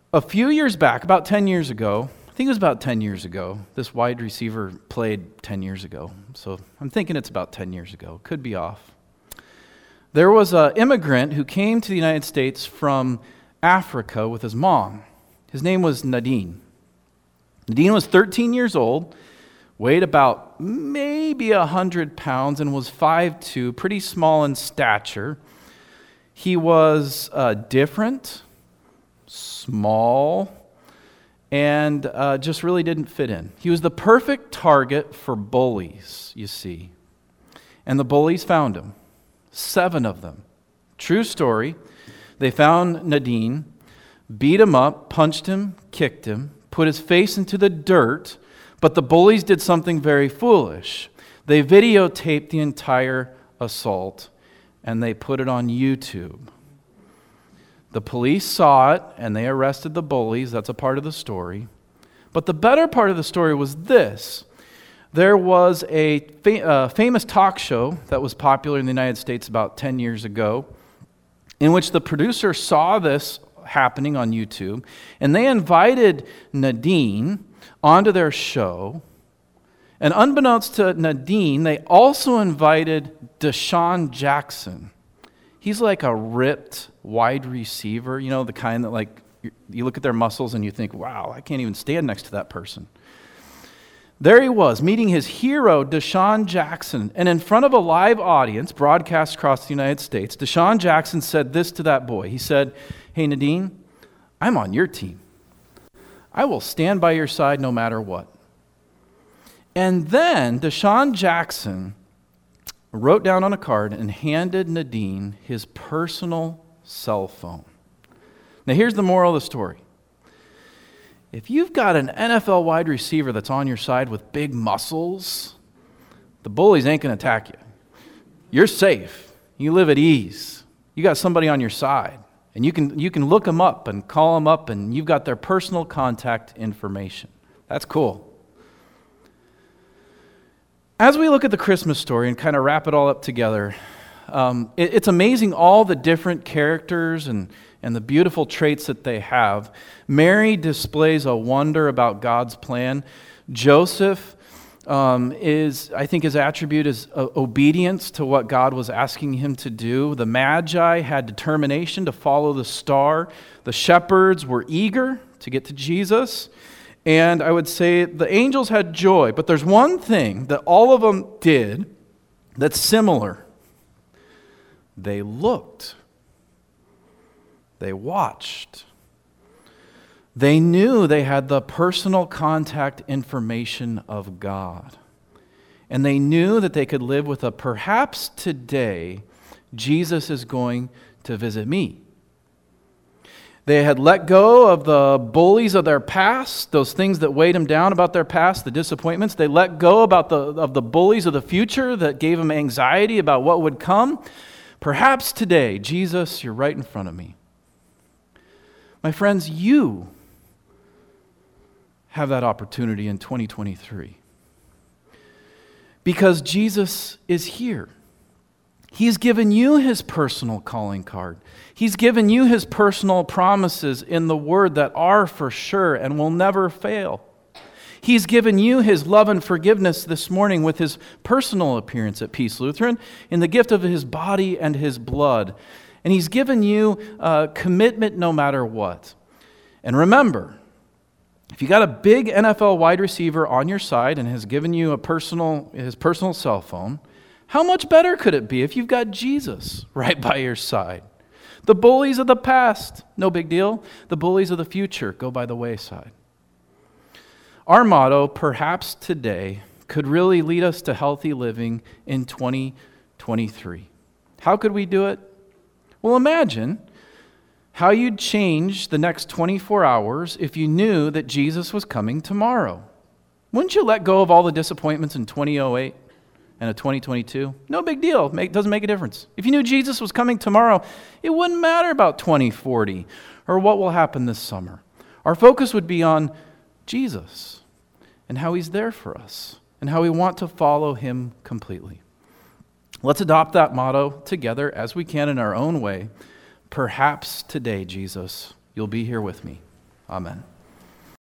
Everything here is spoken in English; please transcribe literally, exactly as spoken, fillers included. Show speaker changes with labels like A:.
A: A few years back, about ten years ago, I think it was about ten years ago, this wide receiver played ten years ago. So I'm thinking it's about ten years ago. Could be off. There was an immigrant who came to the United States from Africa with his mom. His name was Nadine. Nadine was thirteen years old, weighed about maybe one hundred pounds, and was five foot two, pretty small in stature. He was uh, different, small, and uh, just really didn't fit in. He was the perfect target for bullies, you see. And the bullies found him. Seven of them. True story. They found Nadine, beat him up, punched him, kicked him, put his face into the dirt, but the bullies did something very foolish. They videotaped the entire assault, and they put it on YouTube. The police saw it, and they arrested the bullies. That's a part of the story. But the better part of the story was this. There was a fa- uh, famous talk show that was popular in the United States about ten years ago, in which the producer saw this happening on YouTube, and they invited Nadine onto their show. And unbeknownst to Nadine, they also invited Deshaun Jackson. He's like a ripped wide receiver, you know, the kind that like, you look at their muscles and you think, wow, I can't even stand next to that person. There he was, meeting his hero, Deshaun Jackson. And in front of a live audience, broadcast across the United States, Deshaun Jackson said this to that boy. He said, hey, Nadine, I'm on your team. I will stand by your side no matter what. And then Deshaun Jackson wrote down on a card and handed Nadine his personal cell phone. Now here's the moral of the story. If you've got an N F L wide receiver that's on your side with big muscles, the bullies ain't going to attack you. You're safe. You live at ease. You got somebody on your side. And you can you can look them up and call them up, and you've got their personal contact information. That's cool. As we look at the Christmas story and kind of wrap it all up together, um, it, it's amazing all the different characters and, and the beautiful traits that they have. Mary displays a wonder about God's plan. Joseph um, is, I think his attribute is uh, obedience to what God was asking him to do. The Magi had determination to follow the star. The shepherds were eager to get to Jesus. And I would say the angels had joy, but there's one thing that all of them did that's similar. They looked. They watched. They knew they had the personal contact information of God. And they knew that they could live with a perhaps today Jesus is going to visit me. They had let go of the bullies of their past, those things that weighed them down about their past, the disappointments. They let go about the, of the bullies of the future that gave them anxiety about what would come. Perhaps today, Jesus, you're right in front of me. My friends, you have that opportunity in twenty twenty-three. Because Jesus is here. He's given you his personal calling card. He's given you his personal promises in the Word that are for sure and will never fail. He's given you his love and forgiveness this morning with his personal appearance at Peace Lutheran in the gift of his body and his blood. And he's given you a commitment no matter what. And remember, if you got a big N F L wide receiver on your side and has given you a personal his personal cell phone, how much better could it be if you've got Jesus right by your side? The bullies of the past, no big deal. The bullies of the future go by the wayside. Our motto, perhaps today, could really lead us to healthy living in twenty twenty-three. How could we do it? Well, imagine how you'd change the next twenty-four hours if you knew that Jesus was coming tomorrow. Wouldn't you let go of all the disappointments in twenty oh eight? And a twenty twenty-two, no big deal. It doesn't make a difference. If you knew Jesus was coming tomorrow, it wouldn't matter about twenty forty or what will happen this summer. Our focus would be on Jesus and how he's there for us and how we want to follow him completely. Let's adopt that motto together as we can in our own way. Perhaps today, Jesus, you'll be here with me. Amen.